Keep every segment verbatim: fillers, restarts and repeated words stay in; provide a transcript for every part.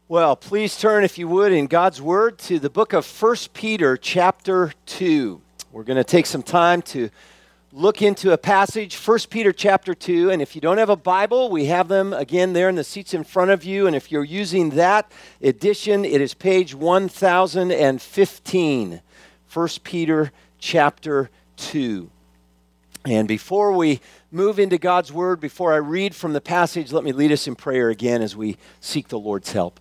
Well, please turn, if you would, in God's Word to the book of First Peter chapter two. We're going to take some time to look into a passage, First Peter chapter two, and if you don't have a Bible, we have them again there in the seats in front of you, and if you're using that edition, it is page one thousand fifteen, First Peter chapter two. And before we move into God's Word, before I read from the passage, let me lead us in prayer again as we seek the Lord's help.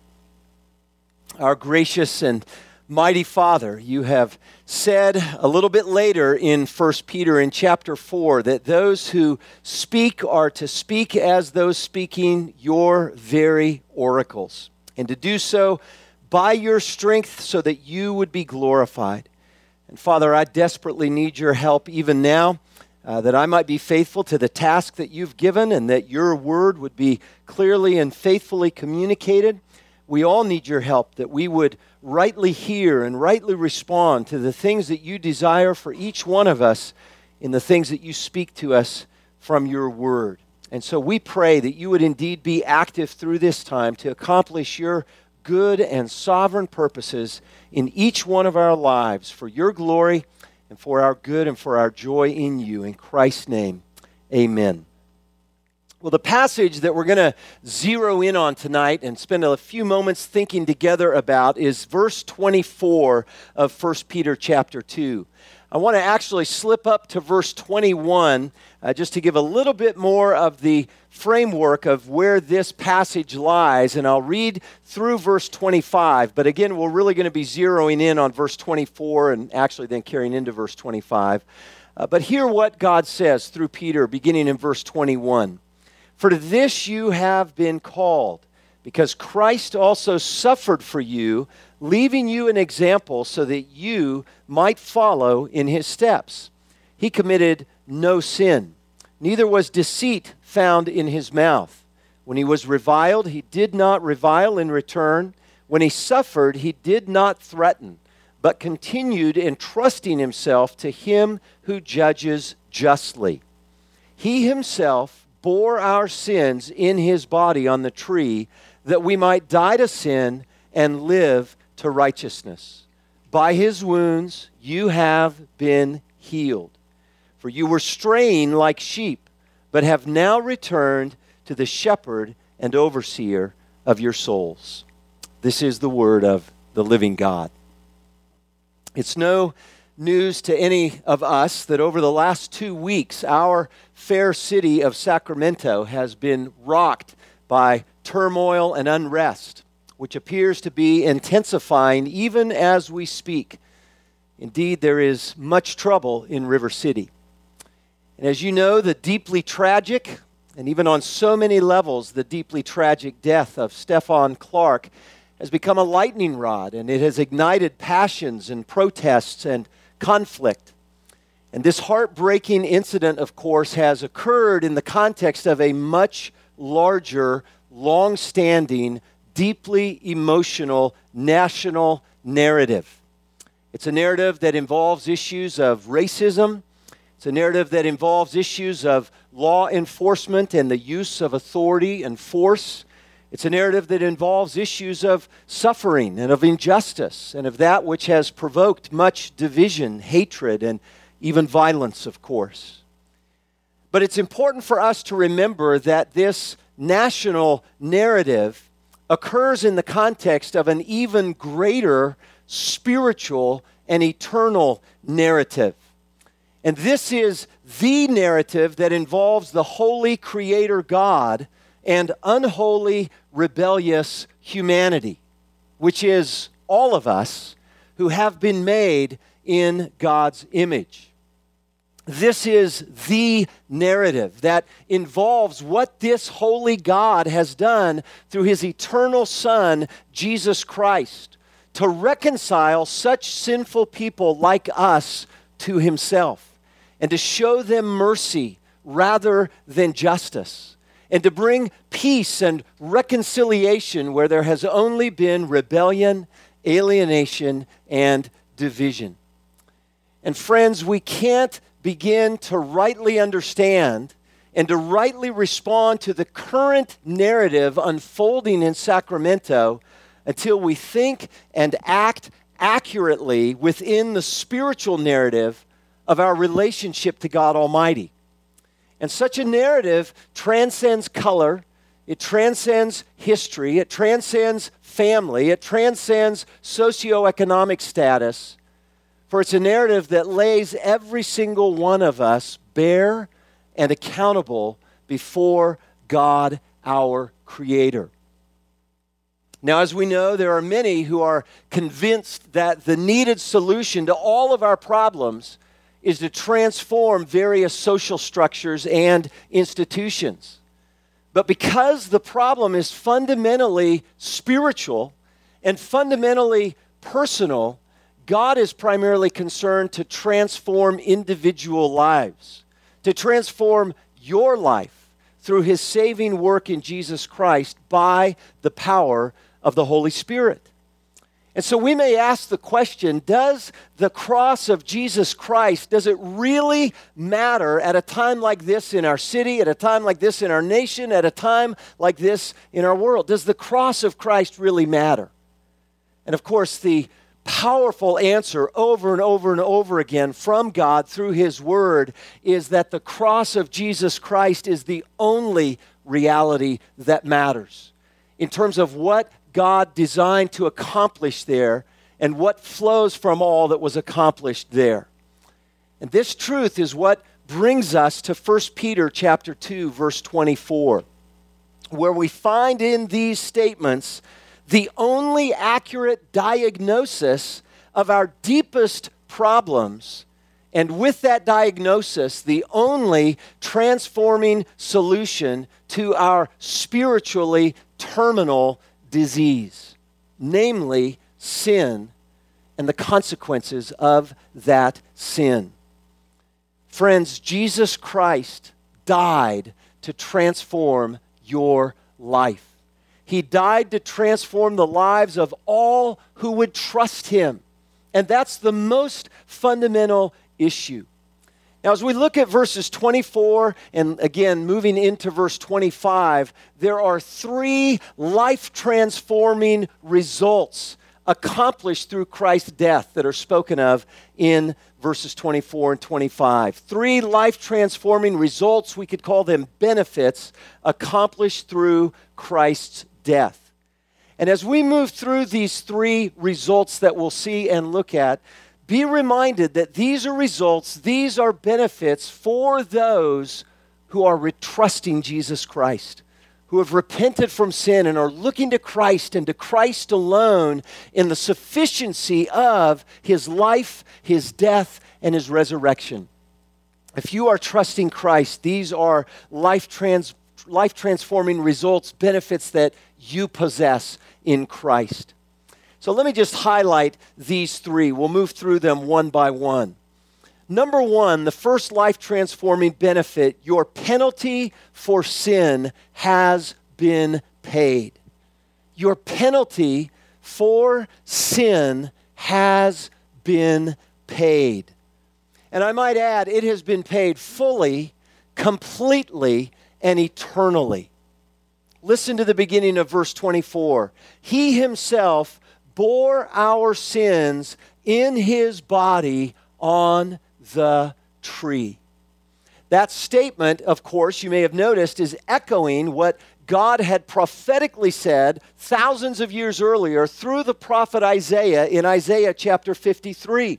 Our gracious and mighty Father, you have said a little bit later in First Peter in chapter four that those who speak are to speak as those speaking your very oracles, and to do so by your strength so that you would be glorified. And Father, I desperately need your help even now, uh, that I might be faithful to the task that you've given and that your word would be clearly and faithfully communicated. We all need your help, that we would rightly hear and rightly respond to the things that you desire for each one of us in the things that you speak to us from your word. And so we pray that you would indeed be active through this time to accomplish your good and sovereign purposes in each one of our lives for your glory and for our good and for our joy in you. In Christ's name, amen. Well, the passage that we're going to zero in on tonight and spend a few moments thinking together about is verse twenty-four of First Peter chapter two. I want to actually slip up to verse twenty-one uh, just to give a little bit more of the framework of where this passage lies, and I'll read through verse twenty-five. But again, we're really going to be zeroing in on verse twenty-four and actually then carrying into verse twenty-five. Uh, but hear what God says through Peter beginning in verse twenty-one. For to this you have been called, because Christ also suffered for you, leaving you an example so that you might follow in his steps. He committed no sin, neither was deceit found in his mouth. When he was reviled, he did not revile in return. When he suffered, he did not threaten, but continued entrusting himself to him who judges justly. He himself bore our sins in his body on the tree, that we might die to sin and live to righteousness. By his wounds you have been healed. For you were straying like sheep, but have now returned to the shepherd and overseer of your souls. This is the word of the living God. It's no news to any of us that over the last two weeks, our fair city of Sacramento has been rocked by turmoil and unrest, which appears to be intensifying even as we speak. Indeed, there is much trouble in River City. And as you know, the deeply tragic, and even on so many levels, the deeply tragic death of Stephon Clark has become a lightning rod, and it has ignited passions and protests and conflict. And this heartbreaking incident, of course, has occurred in the context of a much larger, long-standing, deeply emotional national narrative. It's a narrative that involves issues of racism. It's a narrative that involves issues of law enforcement and the use of authority and force. It's a narrative that involves issues of suffering and of injustice and of that which has provoked much division, hatred, and even violence, of course. But it's important for us to remember that this national narrative occurs in the context of an even greater spiritual and eternal narrative. And this is the narrative that involves the holy Creator God and unholy, rebellious humanity, which is all of us who have been made in God's image. This is the narrative that involves what this holy God has done through his eternal Son, Jesus Christ, to reconcile such sinful people like us to himself and to show them mercy rather than justice, and to bring peace and reconciliation where there has only been rebellion, alienation, and division. And friends, we can't begin to rightly understand and to rightly respond to the current narrative unfolding in Sacramento until we think and act accurately within the spiritual narrative of our relationship to God Almighty. And such a narrative transcends color, it transcends history, it transcends family, it transcends socioeconomic status, for it's a narrative that lays every single one of us bare and accountable before God, our Creator. Now, as we know, there are many who are convinced that the needed solution to all of our problems is to transform various social structures and institutions. But because the problem is fundamentally spiritual and fundamentally personal, God is primarily concerned to transform individual lives, to transform your life through his saving work in Jesus Christ by the power of the Holy Spirit. And so we may ask the question, does the cross of Jesus Christ, does it really matter at a time like this in our city, at a time like this in our nation, at a time like this in our world? Does the cross of Christ really matter? And of course, the powerful answer over and over and over again from God through his word is that the cross of Jesus Christ is the only reality that matters in terms of what God designed to accomplish there and what flows from all that was accomplished there. And this truth is what brings us to First Peter chapter two, verse twenty-four, where we find in these statements the only accurate diagnosis of our deepest problems, and with that diagnosis, the only transforming solution to our spiritually terminal disease, namely sin and the consequences of that sin. Friends, Jesus Christ died to transform your life. He died to transform the lives of all who would trust him. And that's the most fundamental issue. Now, as we look at verses twenty-four and again moving into verse twenty-five, there are three life-transforming results accomplished through Christ's death that are spoken of in verses twenty-four and twenty-five. Three life-transforming results, we could call them benefits, accomplished through Christ's death. And as we move through these three results that we'll see and look at, be reminded that these are results, these are benefits for those who are trusting Jesus Christ, who have repented from sin and are looking to Christ and to Christ alone in the sufficiency of his life, his death, and his resurrection. If you are trusting Christ, these are life trans, life-transforming results, benefits that you possess in Christ. So let me just highlight these three. We'll move through them one by one. Number one, the first life-transforming benefit, your penalty for sin has been paid. Your penalty for sin has been paid. And I might add, it has been paid fully, completely, and eternally. Listen to the beginning of verse twenty-four. He himself bore our sins in his body on the tree. That statement, of course, you may have noticed, is echoing what God had prophetically said thousands of years earlier through the prophet Isaiah in Isaiah chapter fifty-three.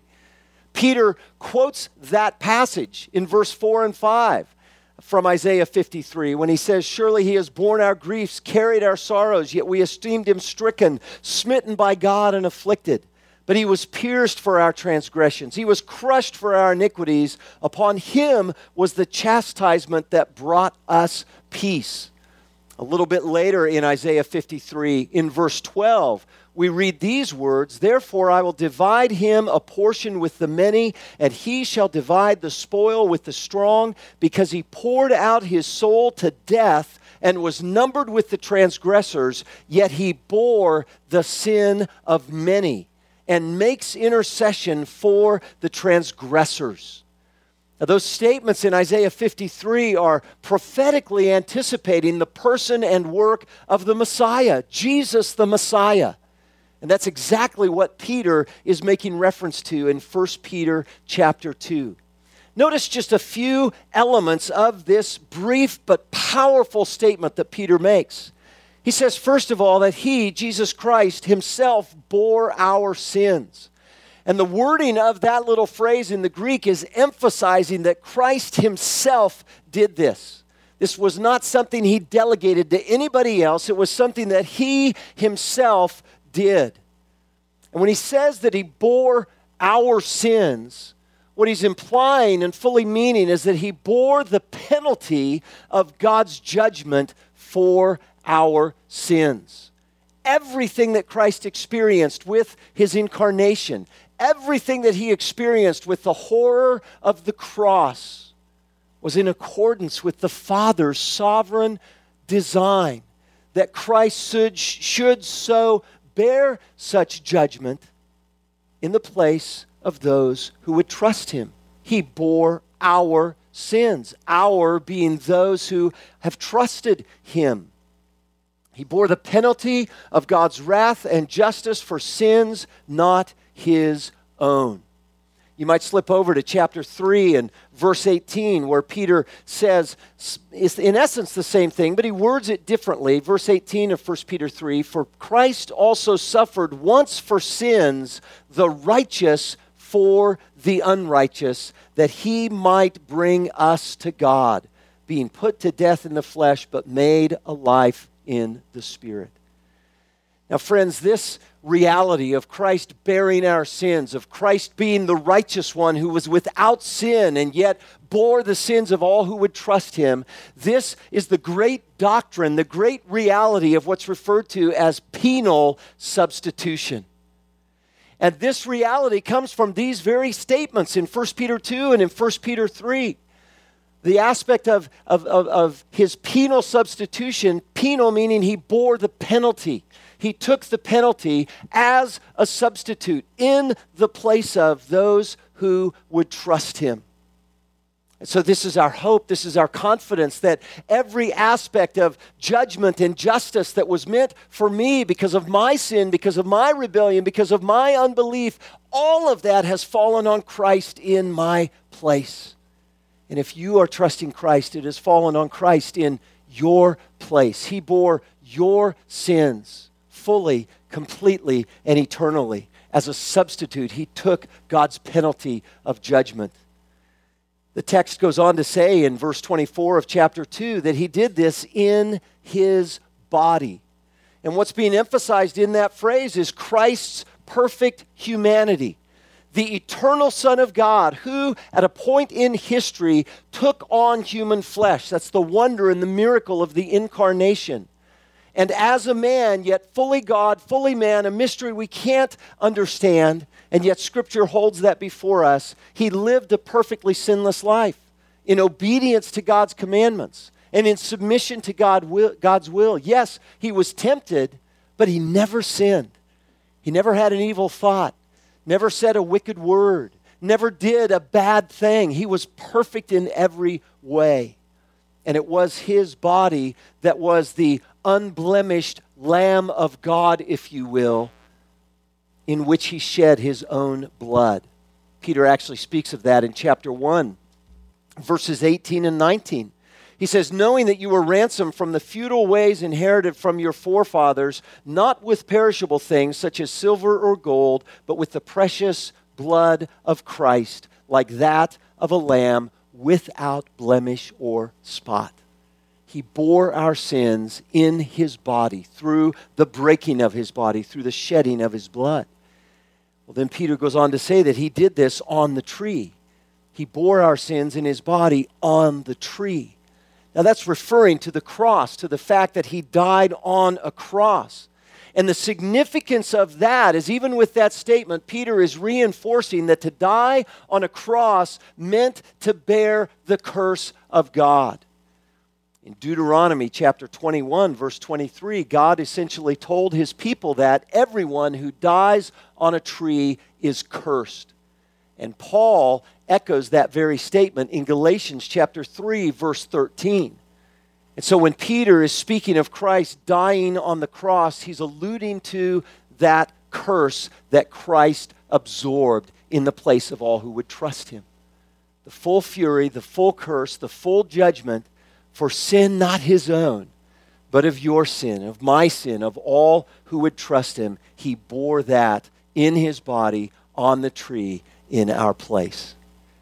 Peter quotes that passage in verse four and five. From Isaiah fifty-three, when he says, "Surely he has borne our griefs, carried our sorrows, yet we esteemed him stricken, smitten by God and afflicted. But he was pierced for our transgressions. He was crushed for our iniquities. Upon him was the chastisement that brought us peace." A little bit later in Isaiah fifty-three, in verse twelve, we read these words, "Therefore I will divide him a portion with the many, and he shall divide the spoil with the strong, because he poured out his soul to death and was numbered with the transgressors, yet he bore the sin of many and makes intercession for the transgressors." Now, those statements in Isaiah fifty-three are prophetically anticipating the person and work of the Messiah, Jesus the Messiah. And that's exactly what Peter is making reference to in First Peter chapter two. Notice just a few elements of this brief but powerful statement that Peter makes. He says, first of all, that he, Jesus Christ, himself bore our sins. And the wording of that little phrase in the Greek is emphasizing that Christ himself did this. This was not something he delegated to anybody else. It was something that he himself did. And when he says that he bore our sins, what he's implying and fully meaning is that he bore the penalty of God's judgment for our sins. Everything that Christ experienced with his incarnation, everything that he experienced with the horror of the cross was in accordance with the Father's sovereign design that Christ should, should so bear such judgment in the place of those who would trust him. He bore our sins, our being those who have trusted him. He bore the penalty of God's wrath and justice for sins not his own. You might slip over to chapter three and verse eighteen, where Peter says, it's in essence the same thing, but he words it differently. Verse eighteen of First Peter three, for Christ also suffered once for sins, the righteous for the unrighteous, that he might bring us to God, being put to death in the flesh, but made alive in the Spirit. Now, friends, this reality of Christ bearing our sins, of Christ being the righteous one who was without sin and yet bore the sins of all who would trust him, this is the great doctrine, the great reality of what's referred to as penal substitution. And this reality comes from these very statements in First Peter two and in First Peter three. The aspect of, of, of, of his penal substitution, penal meaning he bore the penalty. He took the penalty as a substitute in the place of those who would trust him. And so this is our hope, this is our confidence that every aspect of judgment and justice that was meant for me because of my sin, because of my rebellion, because of my unbelief, all of that has fallen on Christ in my place. And if you are trusting Christ, it has fallen on Christ in your place. He bore your sins fully, completely, and eternally. As a substitute, he took God's penalty of judgment. The text goes on to say in verse twenty-four of chapter two that he did this in his body. And what's being emphasized in that phrase is Christ's perfect humanity. The eternal Son of God, who at a point in history took on human flesh. That's the wonder and the miracle of the incarnation. And as a man, yet fully God, fully man, a mystery we can't understand, and yet Scripture holds that before us, he lived a perfectly sinless life in obedience to God's commandments and in submission to God will, God's will. Yes, he was tempted, but he never sinned. He never had an evil thought, never said a wicked word, never did a bad thing. He was perfect in every way. And it was his body that was the unblemished Lamb of God, if you will, in which he shed his own blood. Peter actually speaks of that in chapter one, verses eighteen and nineteen. He says, knowing that you were ransomed from the futile ways inherited from your forefathers, not with perishable things such as silver or gold, but with the precious blood of Christ, like that of a lamb without blemish or spot. He bore our sins in his body through the breaking of his body, through the shedding of his blood. Well, then Peter goes on to say that he did this on the tree. He bore our sins in his body on the tree. Now that's referring to the cross, to the fact that he died on a cross. And the significance of that is, even with that statement, Peter is reinforcing that to die on a cross meant to bear the curse of God. In Deuteronomy chapter twenty-one, verse twenty-three, God essentially told his people that everyone who dies on a tree is cursed. And Paul echoes that very statement in Galatians chapter three, verse thirteen. And so when Peter is speaking of Christ dying on the cross, he's alluding to that curse that Christ absorbed in the place of all who would trust him. The full fury, the full curse, the full judgment for sin not his own, but of your sin, of my sin, of all who would trust him. He bore that in his body on the tree in our place.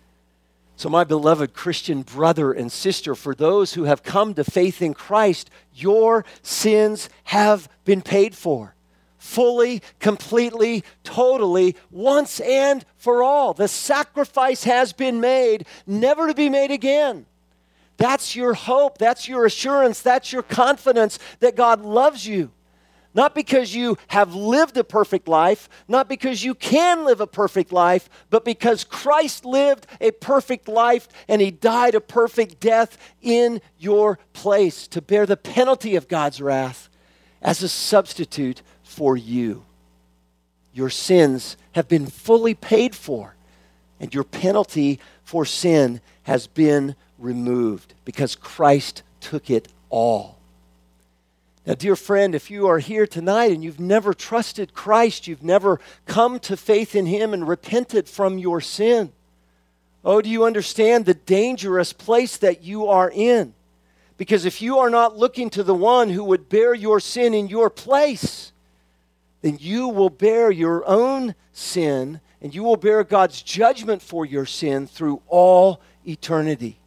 So my beloved Christian brother and sister, for those who have come to faith in Christ, your sins have been paid for. Fully, completely, totally, once and for all. The sacrifice has been made, never to be made again. That's your hope. That's your assurance. That's your confidence that God loves you. Not because you have lived a perfect life, not because you can live a perfect life, but because Christ lived a perfect life and he died a perfect death in your place to bear the penalty of God's wrath as a substitute for you. Your sins have been fully paid for, and your penalty for sin has been removed because Christ took it all. Now, dear friend, if you are here tonight and you've never trusted Christ, you've never come to faith in him and repented from your sin, oh, do you understand the dangerous place that you are in? Because if you are not looking to the one who would bear your sin in your place, then you will bear your own sin and you will bear God's judgment for your sin through all eternity.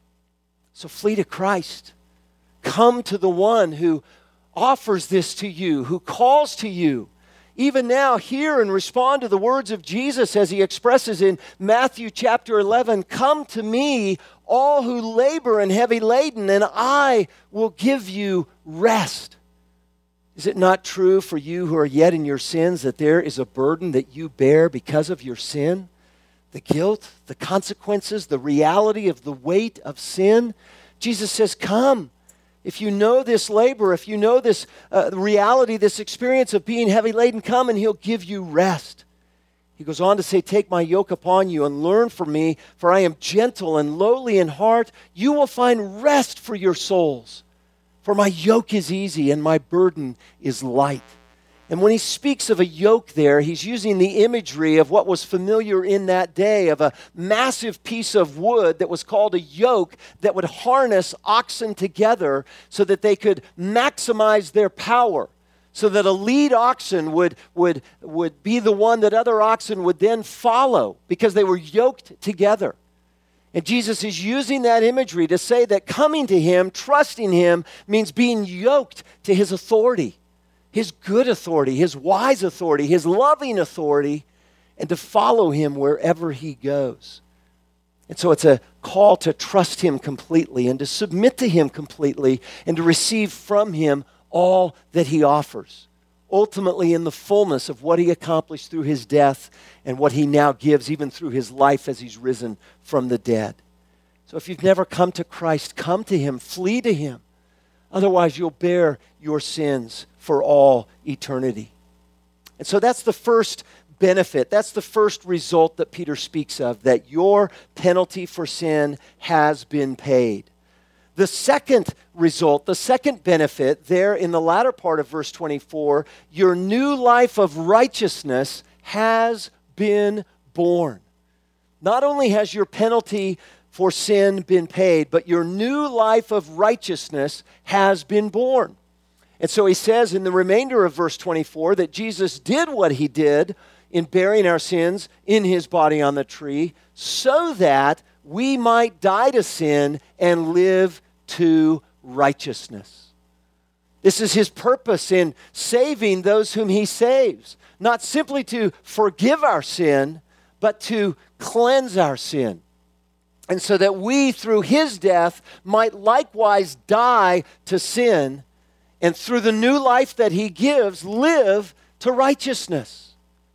So flee to Christ. Come to the one who offers this to you, who calls to you. Even now, hear and respond to the words of Jesus as he expresses in Matthew chapter eleven, "Come to me, all who labor and heavy laden, and I will give you rest." Is it not true for you who are yet in your sins that there is a burden that you bear because of your sin? The guilt, the consequences, the reality of the weight of sin? Jesus says, come. If you know this labor, if you know this uh, reality, this experience of being heavy laden, come and he'll give you rest. He goes on to say, take my yoke upon you and learn from me, for I am gentle and lowly in heart. You will find rest for your souls. For my yoke is easy and my burden is light. And when he speaks of a yoke there, he's using the imagery of what was familiar in that day, of a massive piece of wood that was called a yoke that would harness oxen together so that they could maximize their power, so that a lead oxen would, would, would be the one that other oxen would then follow because they were yoked together. And Jesus is using that imagery to say that coming to him, trusting him, means being yoked to his authority. His good authority, his wise authority, his loving authority, and to follow him wherever he goes. And so it's a call to trust him completely and to submit to him completely and to receive from him all that he offers, ultimately in the fullness of what he accomplished through his death and what he now gives even through his life as he's risen from the dead. So if you've never come to Christ, come to him, flee to him. Otherwise, you'll bear your sins for all eternity. And so that's the first benefit. That's the first result that Peter speaks of, that your penalty for sin has been paid. The second result, the second benefit there in the latter part of verse twenty-four, your new life of righteousness has been born. Not only has your penalty for sin been paid, but your new life of righteousness has been born. And so he says in the remainder of verse twenty-four that Jesus did what he did in bearing our sins in his body on the tree so that we might die to sin and live to righteousness. This is his purpose in saving those whom he saves, not simply to forgive our sin, but to cleanse our sin. And so that we, through his death, might likewise die to sin, and through the new life that he gives, live to righteousness.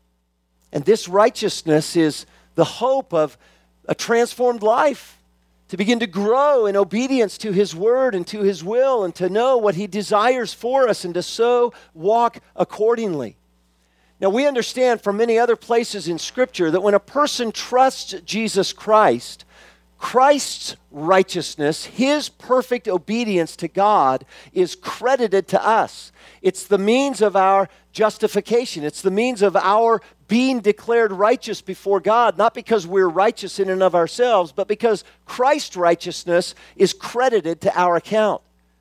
And this righteousness is the hope of a transformed life, to begin to grow in obedience to his word and to his will, and to know what he desires for us, and to so walk accordingly. Now, we understand from many other places in Scripture that when a person trusts Jesus Christ, Christ's righteousness, his perfect obedience to God, is credited to us. It's the means of our justification. It's the means of our being declared righteous before God, not because we're righteous in and of ourselves, but because Christ's righteousness is credited to our account.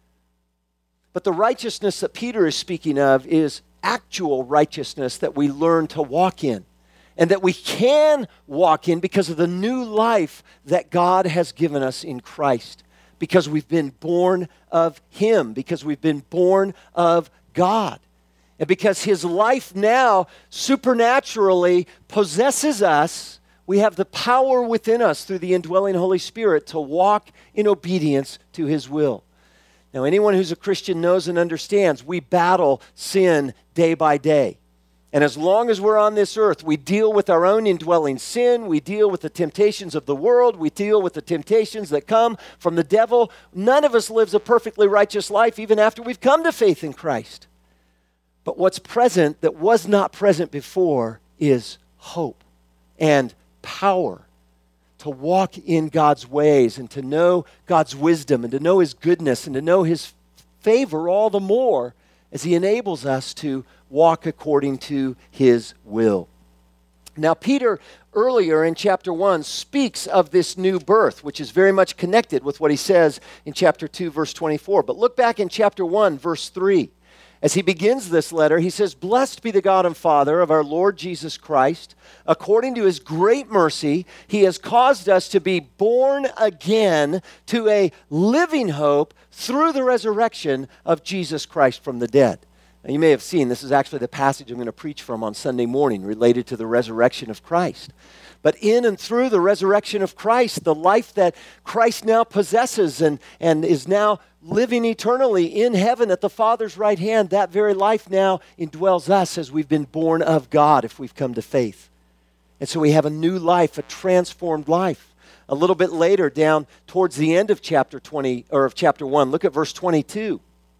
But the righteousness that Peter is speaking of is actual righteousness that we learn to walk in, and that we can walk in because of the new life that God has given us in Christ, because we've been born of him, because we've been born of God, and because his life now supernaturally possesses us. We have the power within us through the indwelling Holy Spirit to walk in obedience to his will. Now, anyone who's a Christian knows and understands we battle sin day by day. And as long as we're on this earth, we deal with our own indwelling sin. We deal with the temptations of the world. We deal with the temptations that come from the devil. None of us lives a perfectly righteous life even after we've come to faith in Christ. But what's present that was not present before is hope and power to walk in God's ways and to know God's wisdom and to know his goodness and to know his favor all the more as he enables us to walk according to his will. Now, Peter, earlier in chapter one, speaks of this new birth, which is very much connected with what he says in chapter two, verse twenty-four. But look back in chapter one, verse three. As he begins this letter, he says, "Blessed be the God and Father of our Lord Jesus Christ. According to his great mercy, he has caused us to be born again to a living hope through the resurrection of Jesus Christ from the dead." Now, you may have seen this is actually the passage I'm going to preach from on Sunday morning related to the resurrection of Christ. But in and through the resurrection of Christ, the life that Christ now possesses and, and is now living eternally in heaven at the Father's right hand, that very life now indwells us as we've been born of God if we've come to faith. And so we have a new life, a transformed life. A little bit later, down towards the end of chapter twenty or of chapter one, look at verse twenty-two.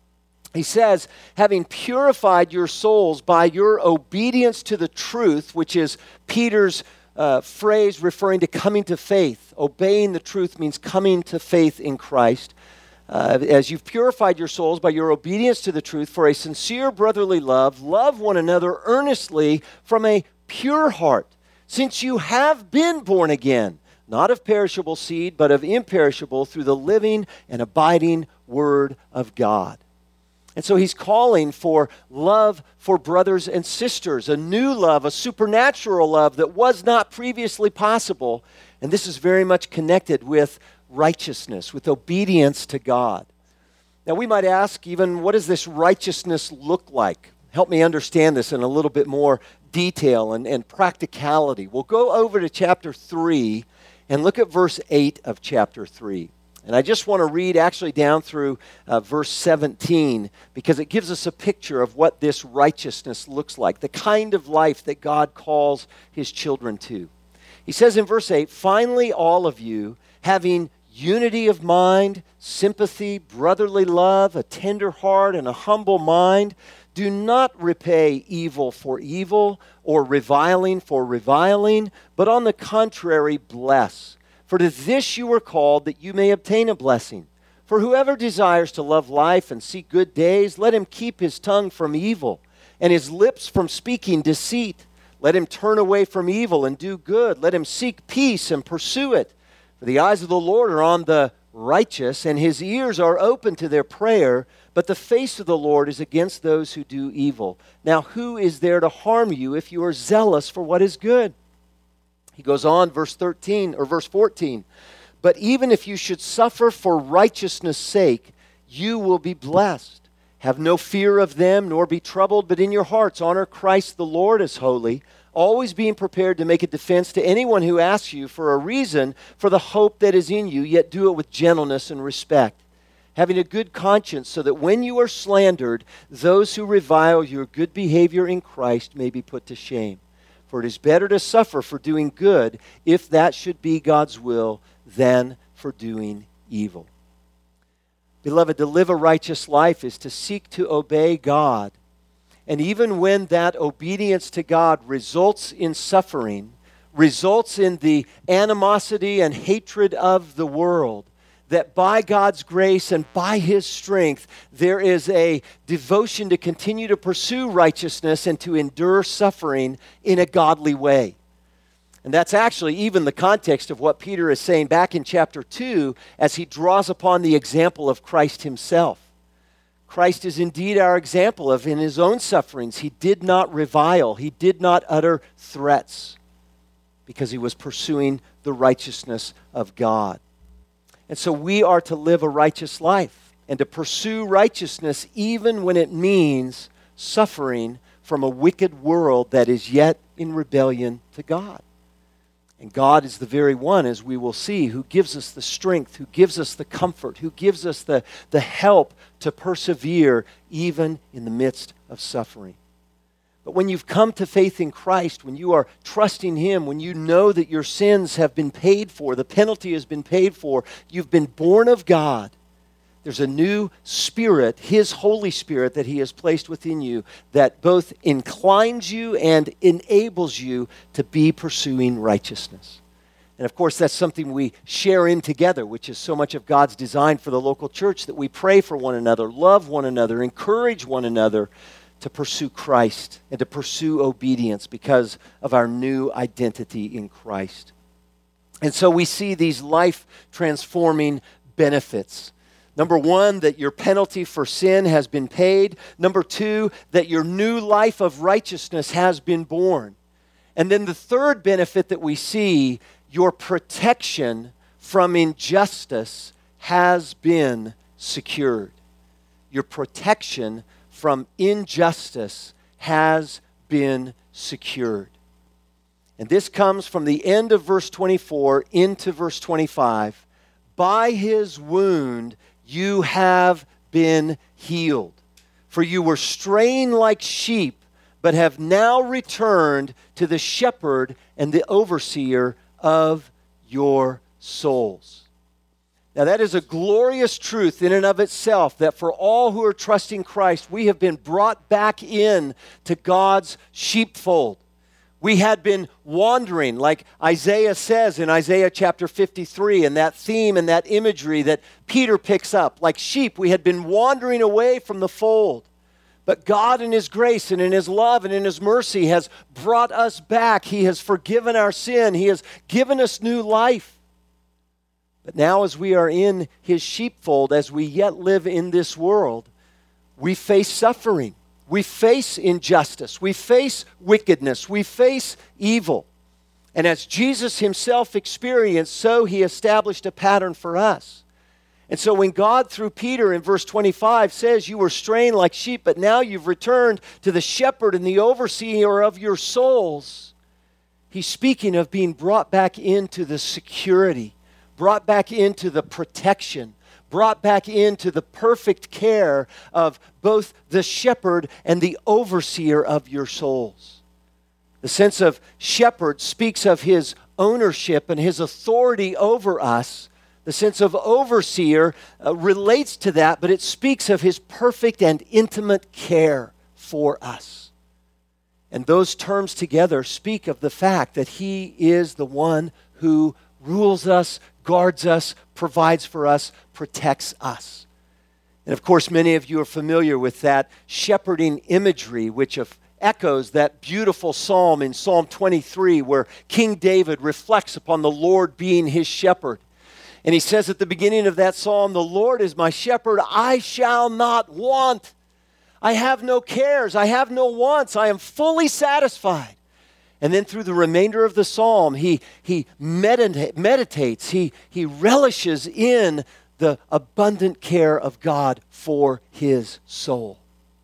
He says, "Having purified your souls by your obedience to the truth," which is Peter's uh, phrase referring to coming to faith. Obeying the truth means coming to faith in Christ. Uh, as you've purified your souls by your obedience to the truth for a sincere brotherly love, love one another earnestly from a pure heart, since you have been born again, not of perishable seed, but of imperishable, through the living and abiding Word of God. And so he's calling for love for brothers and sisters, a new love, a supernatural love that was not previously possible. And this is very much connected with righteousness, with obedience to God. Now we might ask even, what does this righteousness look like? Help me understand this in a little bit more detail and, and practicality. We'll go over to chapter three and look at verse eight of chapter three. And I just want to read actually down through uh, verse seventeen, because it gives us a picture of what this righteousness looks like, the kind of life that God calls his children to. He says in verse eight, "Finally, all of you, having unity of mind, sympathy, brotherly love, a tender heart, and a humble mind, do not repay evil for evil or reviling for reviling, but on the contrary, bless. For to this you were called, that you may obtain a blessing. For whoever desires to love life and see good days, let him keep his tongue from evil, and his lips from speaking deceit. Let him turn away from evil and do good. Let him seek peace and pursue it. For the eyes of the Lord are on the righteous, and his ears are open to their prayer, but the face of the Lord is against those who do evil. Now who is there to harm you if you are zealous for what is good?" He goes on, verse thirteen or verse fourteen. "But even if you should suffer for righteousness' sake, you will be blessed. Have no fear of them, nor be troubled, but in your hearts honor Christ the Lord as holy, always being prepared to make a defense to anyone who asks you for a reason for the hope that is in you, yet do it with gentleness and respect, having a good conscience, so that when you are slandered, those who revile your good behavior in Christ may be put to shame. For it is better to suffer for doing good, if that should be God's will, than for doing evil." Beloved, to live a righteous life is to seek to obey God. And even when that obedience to God results in suffering, results in the animosity and hatred of the world, that by God's grace and by His strength, there is a devotion to continue to pursue righteousness and to endure suffering in a godly way. And that's actually even the context of what Peter is saying back in chapter two as he draws upon the example of Christ Himself. Christ is indeed our example of in His own sufferings. He did not revile. He did not utter threats because He was pursuing the righteousness of God. And so we are to live a righteous life and to pursue righteousness even when it means suffering from a wicked world that is yet in rebellion to God. And God is the very one, as we will see, who gives us the strength, who gives us the comfort, who gives us the, the help to persevere even in the midst of suffering. But when you've come to faith in Christ, when you are trusting Him, when you know that your sins have been paid for, the penalty has been paid for, you've been born of God, there's a new Spirit, His Holy Spirit that He has placed within you that both inclines you and enables you to be pursuing righteousness. And of course, that's something we share in together, which is so much of God's design for the local church, that we pray for one another, love one another, encourage one another to pursue Christ and to pursue obedience because of our new identity in Christ. And so we see these life-transforming benefits. Number one, that your penalty for sin has been paid. Number two, that your new life of righteousness has been born. And then the third benefit that we see, your protection from injustice has been secured. Your protection from injustice has been secured. And this comes from the end of verse twenty-four into verse twenty-five. By His wound you have been healed. For you were straying like sheep, but have now returned to the shepherd and the overseer of your souls. Now that is a glorious truth in and of itself, that for all who are trusting Christ, we have been brought back in to God's sheepfold. We had been wandering, like Isaiah says in Isaiah chapter fifty-three, and that theme and that imagery that Peter picks up. Like sheep, we had been wandering away from the fold. But God in His grace and in His love and in His mercy has brought us back. He has forgiven our sin. He has given us new life. But now as we are in His sheepfold, as we yet live in this world, we face suffering. We face injustice. We face wickedness. We face evil. And as Jesus Himself experienced, so He established a pattern for us. And so when God, through Peter in verse twenty-five, says, you were straying like sheep, but now you've returned to the shepherd and the overseer of your souls, He's speaking of being brought back into the security, brought back into the protection, brought back into the perfect care of both the shepherd and the overseer of your souls. The sense of shepherd speaks of His ownership and His authority over us. The sense of overseer uh, relates to that, but it speaks of His perfect and intimate care for us. And those terms together speak of the fact that He is the one who rules us, guards us, provides for us, protects us. And of course, many of you are familiar with that shepherding imagery, which echoes that beautiful psalm in Psalm twenty-three, where King David reflects upon the Lord being his shepherd. And he says at the beginning of that psalm, the Lord is my shepherd, I shall not want. I have no cares, I have no wants, I am fully satisfied. And then through the remainder of the psalm, he, he medita- meditates, he, he relishes in the abundant care of God for his soul.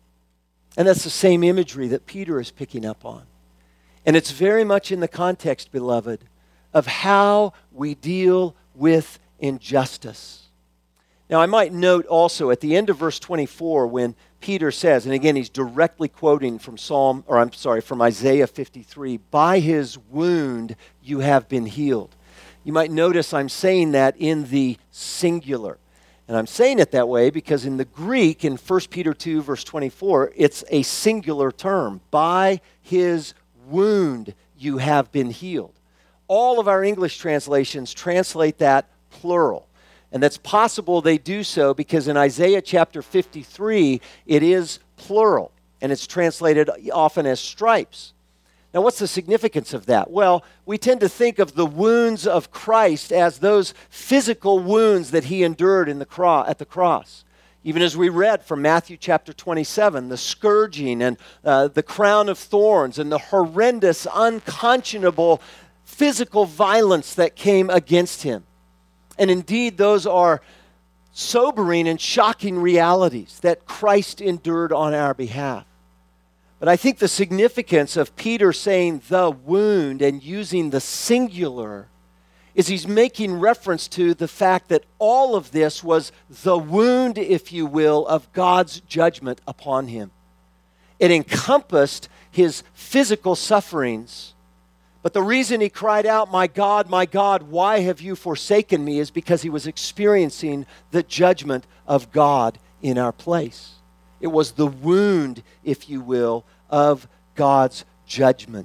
And that's the same imagery that Peter is picking up on. And it's very much in the context, beloved, of how we deal with injustice. Now, I might note also at the end of verse twenty-four when Peter says, and again he's directly quoting from Psalm, or I'm sorry, from Isaiah fifty-three, by his wound you have been healed. You might notice I'm saying that in the singular. And I'm saying it that way because in the Greek, in First Peter two, verse twenty-four, it's a singular term. By his wound you have been healed. all of our English translations translate that plural. And that's possible they do so because in Isaiah chapter fifty-three, it is plural, and it's translated often as stripes. Now, what's the significance of that? Well, we tend to think of the wounds of Christ as those physical wounds that he endured in the cro- at the cross. Even as we read from Matthew chapter twenty-seven, the scourging and uh, the crown of thorns and the horrendous, unconscionable physical violence that came against him. And indeed, those are sobering and shocking realities that Christ endured on our behalf. But I think the significance of Peter saying the wound and using the singular is he's making reference to the fact that all of this was the wound, if you will, of God's judgment upon him. It encompassed his physical sufferings. But the reason he cried out, "My God, my God, why have you forsaken me?" is because he was experiencing the judgment of God in our place. It was the wound, if you will, of God's judgment.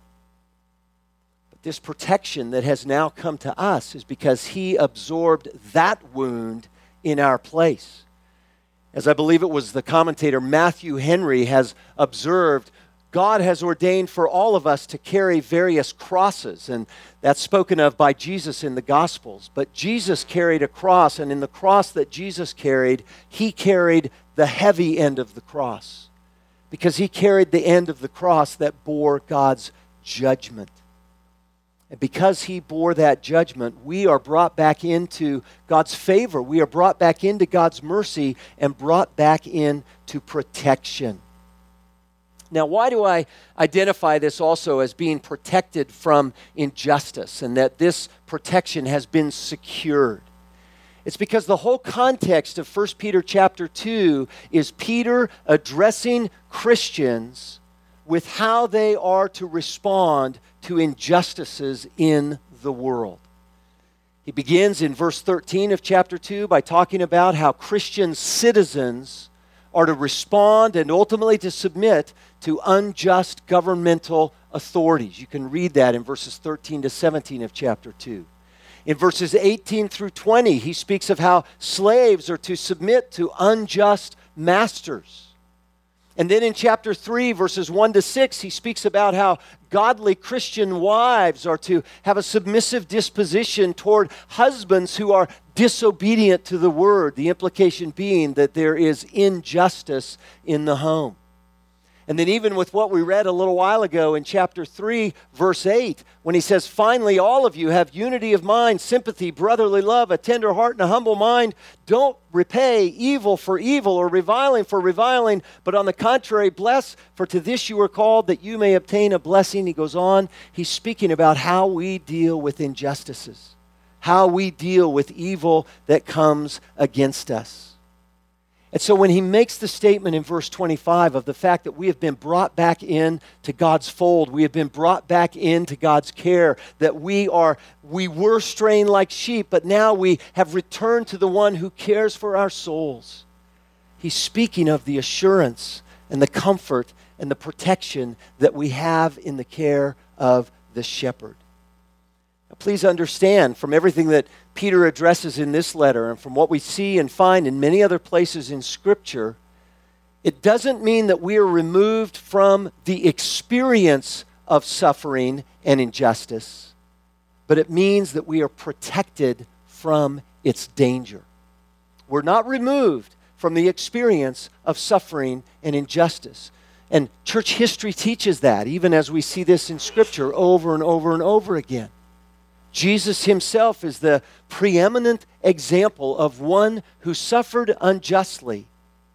But this protection that has now come to us is because he absorbed that wound in our place. As I believe it was the commentator Matthew Henry has observed, God has ordained for all of us to carry various crosses, and that's spoken of by Jesus in the Gospels. But Jesus carried a cross, and in the cross that Jesus carried, he carried the heavy end of the cross, because he carried the end of the cross that bore God's judgment. And because he bore that judgment, we are brought back into God's favor. We are brought back into God's mercy and brought back into protection. Now, why do I identify this also as being protected from injustice and that this protection has been secured? It's because the whole context of First Peter chapter two is Peter addressing Christians with how they are to respond to injustices in the world. He begins in verse thirteen of chapter two by talking about how Christian citizens are to respond and ultimately to submit to unjust governmental authorities. You can read that in verses thirteen to seventeen of chapter two. In verses eighteen through twenty, he speaks of how slaves are to submit to unjust masters. And then in chapter three, verses one to six, he speaks about how godly Christian wives are to have a submissive disposition toward husbands who are disobedient to the word, the implication being that there is injustice in the home. And then even with what we read a little while ago in chapter three, verse eight, when he says, "Finally, all of you have unity of mind, sympathy, brotherly love, a tender heart, and a humble mind. Don't repay evil for evil or reviling for reviling, but on the contrary, bless, for to this you are called, that you may obtain a blessing." He goes on, he's speaking about how we deal with injustices, how we deal with evil that comes against us. And so when he makes the statement in verse twenty-five of the fact that we have been brought back in to God's fold, we have been brought back into God's care, that we are, we were straying like sheep, but now we have returned to the one who cares for our souls. He's speaking of the assurance and the comfort and the protection that we have in the care of the shepherd. Now, please understand from everything that Peter addresses in this letter and from what we see and find in many other places in Scripture, it doesn't mean that we are removed from the experience of suffering and injustice, but it means that we are protected from its danger. We're not removed from the experience of suffering and injustice. And church history teaches that, even as we see this in Scripture over and over and over again. Jesus himself is the preeminent example of one who suffered unjustly.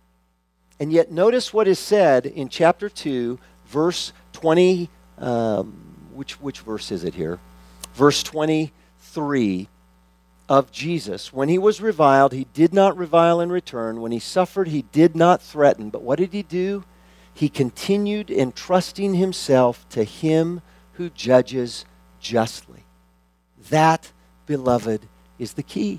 And yet notice what is said in chapter two, verse twenty, um, which, which verse is it here? Verse twenty-three of Jesus. When he was reviled, he did not revile in return. When he suffered, he did not threaten. But what did he do? He continued entrusting himself to him who judges justly. That, beloved, is the key.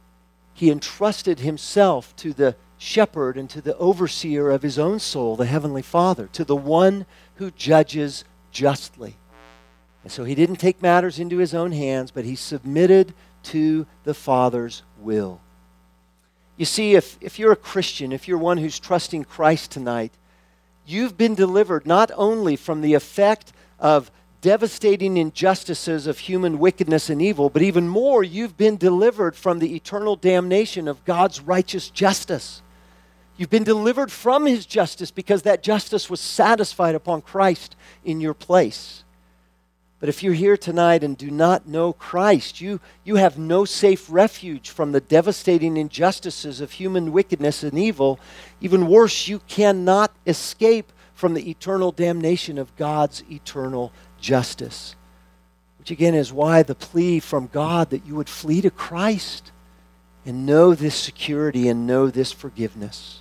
He entrusted himself to the shepherd and to the overseer of his own soul, the Heavenly Father, to the one who judges justly. And so he didn't take matters into his own hands, but he submitted to the Father's will. You see, if, if you're a Christian, if you're one who's trusting Christ tonight, you've been delivered not only from the effect of devastating injustices of human wickedness and evil, but even more, you've been delivered from the eternal damnation of God's righteous justice. You've been delivered from his justice because that justice was satisfied upon Christ in your place. But if you're here tonight and do not know Christ, you, you have no safe refuge from the devastating injustices of human wickedness and evil. Even worse, you cannot escape from the eternal damnation of God's eternal justice. Which again is why the plea from God that you would flee to Christ and know this security and know this forgiveness.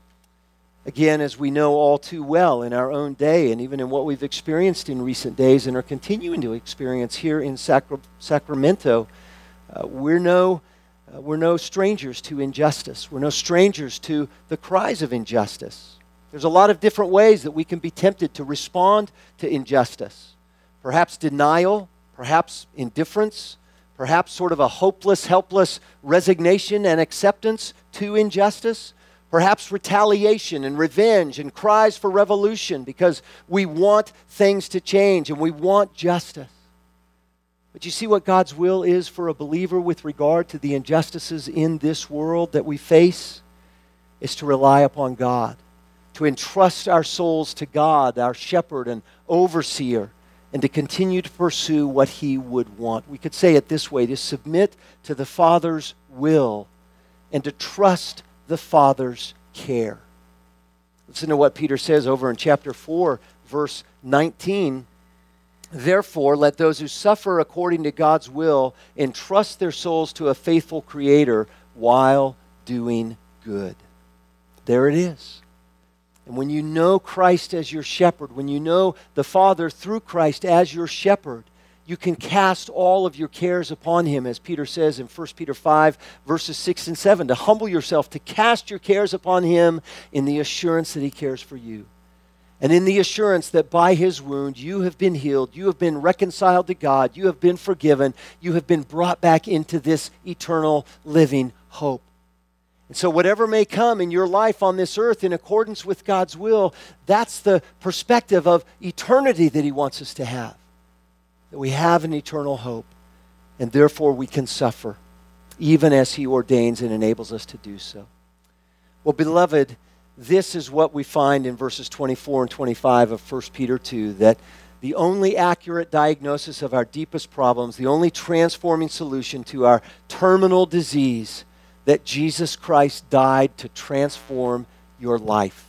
Again, as we know all too well in our own day and even in what we've experienced in recent days and are continuing to experience here in Sacra- Sacramento, uh, we're, no, uh, we're no strangers to injustice. We're no strangers to the cries of injustice. There's a lot of different ways that we can be tempted to respond to injustice. Perhaps denial, perhaps indifference, perhaps sort of a hopeless, helpless resignation and acceptance to injustice. Perhaps retaliation and revenge and cries for revolution because we want things to change and we want justice. But you see what God's will is for a believer with regard to the injustices in this world that we face is to rely upon God, to entrust our souls to God, our shepherd and overseer, and to continue to pursue what he would want. We could say it this way, to submit to the Father's will and to trust the Father's care. Listen to what Peter says over in chapter four, verse nineteen. Therefore, let those who suffer according to God's will entrust their souls to a faithful Creator while doing good. There it is. And when you know Christ as your shepherd, when you know the Father through Christ as your shepherd, you can cast all of your cares upon him, as Peter says in First Peter five, verses six and seven, to humble yourself, to cast your cares upon him in the assurance that he cares for you. And in the assurance that by his wound you have been healed, you have been reconciled to God, you have been forgiven, you have been brought back into this eternal living hope. And so whatever may come in your life on this earth in accordance with God's will, that's the perspective of eternity that he wants us to have. That we have an eternal hope, and therefore we can suffer, even as he ordains and enables us to do so. Well, beloved, this is what we find in verses twenty-four and twenty-five of First Peter two, that the only accurate diagnosis of our deepest problems, the only transforming solution to our terminal disease, that Jesus Christ died to transform your life.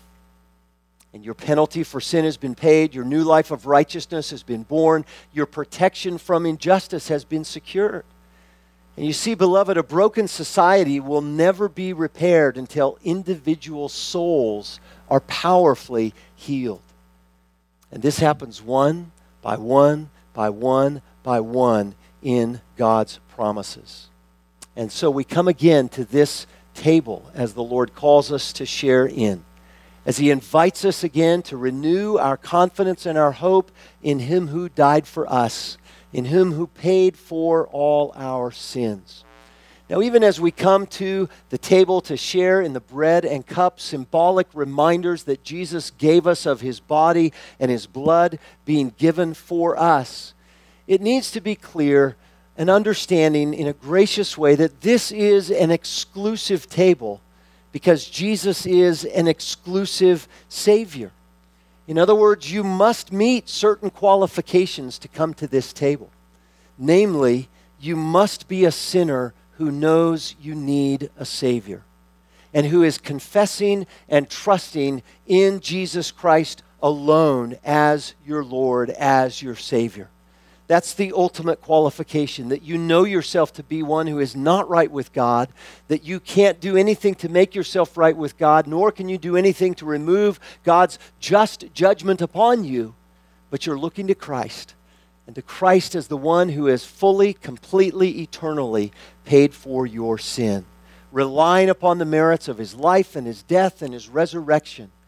And your penalty for sin has been paid. Your new life of righteousness has been born. Your protection from injustice has been secured. And you see, beloved, a broken society will never be repaired until individual souls are powerfully healed. And this happens one by one by one by one in God's promises. And so we come again to this table as the Lord calls us to share in, as he invites us again to renew our confidence and our hope in him who died for us, in him who paid for all our sins. Now, even as we come to the table to share in the bread and cup, symbolic reminders that Jesus gave us of his body and his blood being given for us, it needs to be clear and understanding in a gracious way that this is an exclusive table because Jesus is an exclusive Savior. In other words, you must meet certain qualifications to come to this table. Namely, you must be a sinner who knows you need a Savior and who is confessing and trusting in Jesus Christ alone as your Lord, as your Savior. That's the ultimate qualification, that you know yourself to be one who is not right with God, that you can't do anything to make yourself right with God, nor can you do anything to remove God's just judgment upon you, but you're looking to Christ, and to Christ as the one who has fully, completely, eternally paid for your sin, relying upon the merits of his life and his death and his resurrection.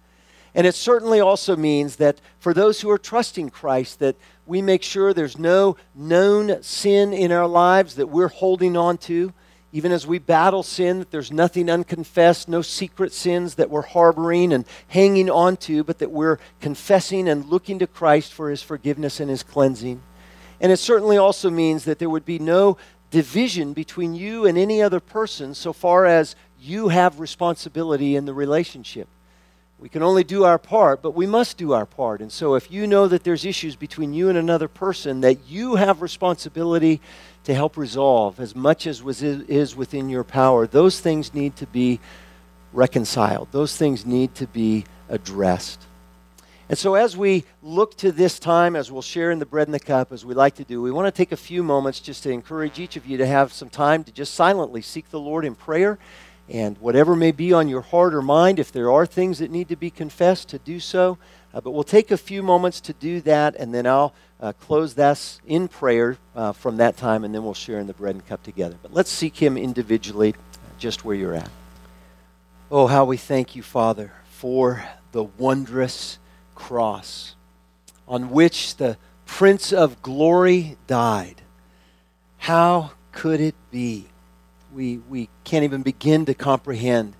And it certainly also means that for those who are trusting Christ, that we make sure there's no known sin in our lives that we're holding on to. Even as we battle sin, that there's nothing unconfessed, no secret sins that we're harboring and hanging on to, but that we're confessing and looking to Christ for his forgiveness and his cleansing. And it certainly also means that there would be no division between you and any other person so far as you have responsibility in the relationship. We can only do our part, but we must do our part. And so if you know that there's issues between you and another person that you have responsibility to help resolve as much as was, is within your power, those things need to be reconciled. Those things need to be addressed. And so as we look to this time, as we'll share in the bread and the cup, as we like to do, we want to take a few moments just to encourage each of you to have some time to just silently seek the Lord in prayer. And whatever may be on your heart or mind, if there are things that need to be confessed, to do so. Uh, but we'll take a few moments to do that, and then I'll uh, close this in prayer uh, from that time, and then we'll share in the bread and cup together. But let's seek him individually, just where you're at. Oh, how we thank you, Father, for the wondrous cross on which the Prince of Glory died. How could it be? We, we can't even begin to comprehend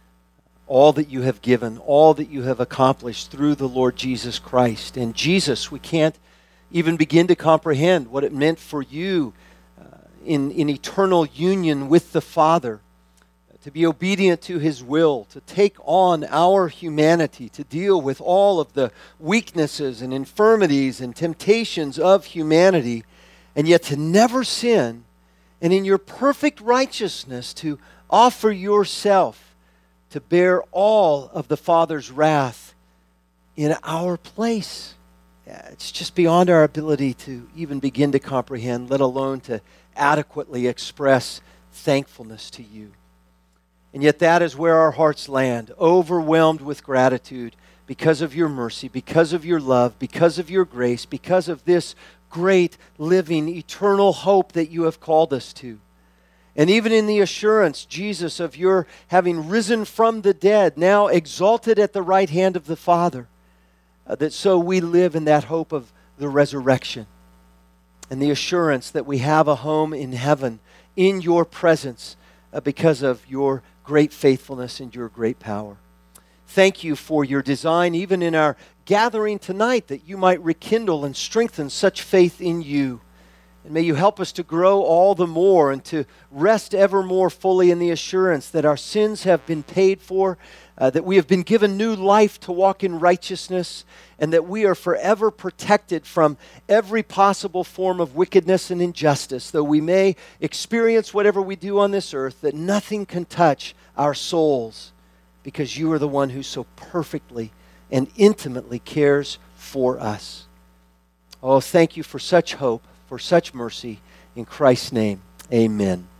all that you have given, all that you have accomplished through the Lord Jesus Christ. And Jesus, we can't even begin to comprehend what it meant for you uh, in, in eternal union with the Father, uh, to be obedient to his will, to take on our humanity, to deal with all of the weaknesses and infirmities and temptations of humanity, and yet to never sin, and in your perfect righteousness to offer yourself to bear all of the Father's wrath in our place. Yeah, it's just beyond our ability to even begin to comprehend, let alone to adequately express thankfulness to you. And yet that is where our hearts land, overwhelmed with gratitude because of your mercy, because of your love, because of your grace, because of this great, living, eternal hope that you have called us to. And even in the assurance, Jesus, of your having risen from the dead, now exalted at the right hand of the Father, uh, that so we live in that hope of the resurrection and the assurance that we have a home in heaven in your presence uh, because of your great faithfulness and your great power. Thank you for your design, even in our gathering tonight, that you might rekindle and strengthen such faith in you. And may you help us to grow all the more and to rest ever more fully in the assurance that our sins have been paid for, uh, that we have been given new life to walk in righteousness, and that we are forever protected from every possible form of wickedness and injustice. Though we may experience whatever we do on this earth, that nothing can touch our souls, because you are the one who so perfectly and intimately cares for us. Oh, thank you for such hope, for such mercy. In Christ's name, amen.